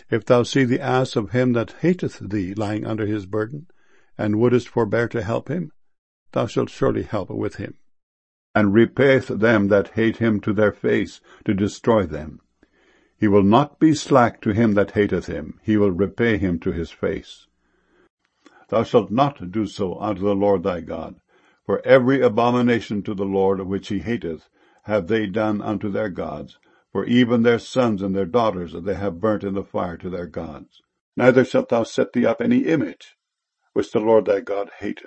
If thou see the ass of him that hateth thee lying under his burden, and wouldest forbear to help him, thou shalt surely help with him, and repayeth them that hate him to their face, to destroy them. He will not be slack to him that hateth him, he will repay him to his face. Thou shalt not do so unto the Lord thy God, for every abomination to the Lord which he hateth have they done unto their gods, for even their sons and their daughters they have burnt in the fire to their gods. Neither shalt thou set thee up any image, which the Lord thy God hateth.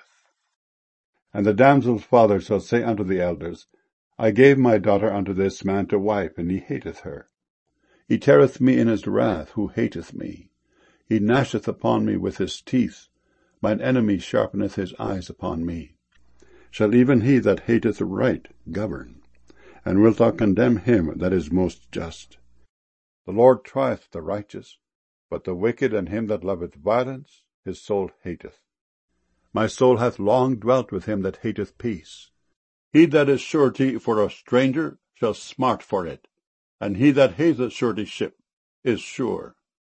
And the damsel's father shall say unto the elders, I gave my daughter unto this man to wife, and he hateth her. He teareth me in his wrath, who hateth me. He gnasheth upon me with his teeth. Mine enemy sharpeneth his eyes upon me. Shall even he that hateth right govern? And wilt thou condemn him that is most just? The Lord trieth the righteous, but the wicked and him that loveth violence his soul hateth. My soul hath long dwelt with him that hateth peace. He that is surety for a stranger shall smart for it, and he that hateth suretyship is sure.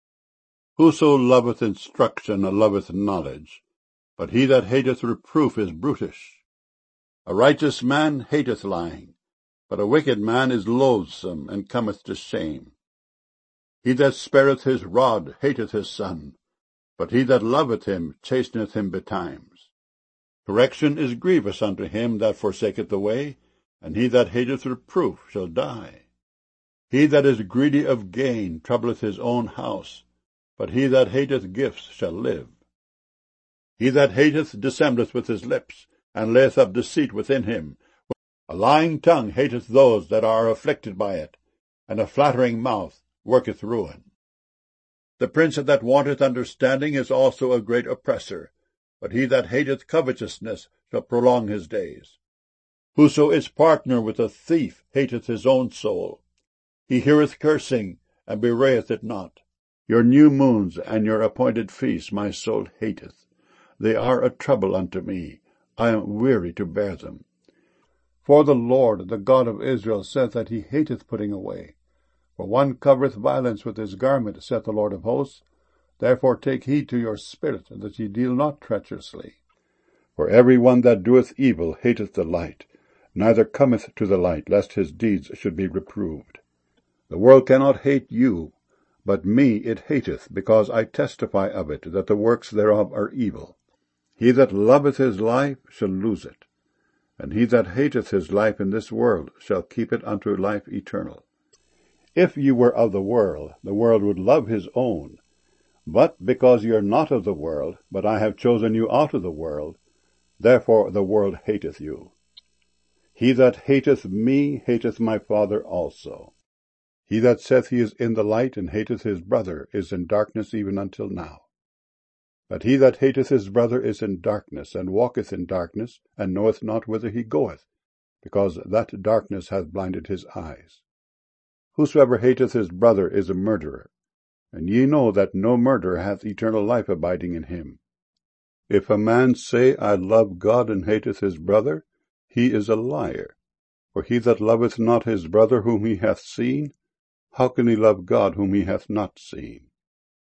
Whoso loveth instruction loveth knowledge, but he that hateth reproof is brutish. A righteous man hateth lying, but a wicked man is loathsome, and cometh to shame. He that spareth his rod hateth his son, but he that loveth him chasteneth him betimes. Correction is grievous unto him that forsaketh the way, and he that hateth reproof shall die. He that is greedy of gain troubleth his own house, but he that hateth gifts shall live. He that hateth dissembleth with his lips, and layeth up deceit within him. A lying tongue hateth those that are afflicted by it, and a flattering mouth worketh ruin. The prince that wanteth understanding is also a great oppressor, but he that hateth covetousness shall prolong his days. Whoso is partner with a thief hateth his own soul. He heareth cursing, and bewrayeth it not. Your new moons and your appointed feasts my soul hateth. They are a trouble unto me. I am weary to bear them. For the Lord, the God of Israel, saith that he hateth putting away. For one covereth violence with his garment, saith the Lord of hosts. Therefore take heed to your spirit, that ye deal not treacherously. For every one that doeth evil hateth the light, neither cometh to the light, lest his deeds should be reproved. The world cannot hate you, but me it hateth, because I testify of it, that the works thereof are evil. He that loveth his life shall lose it, and he that hateth his life in this world shall keep it unto life eternal. If you were of the world would love his own. But because ye are not of the world, but I have chosen you out of the world, therefore the world hateth you. He that hateth me hateth my Father also. He that saith he is in the light, and hateth his brother, is in darkness even until now. But he that hateth his brother is in darkness, and walketh in darkness, and knoweth not whither he goeth, because that darkness hath blinded his eyes. Whosoever hateth his brother is a murderer, and ye know that no murderer hath eternal life abiding in him. If a man say, I love God, and hateth his brother, he is a liar. For he that loveth not his brother whom he hath seen, how can he love God whom he hath not seen?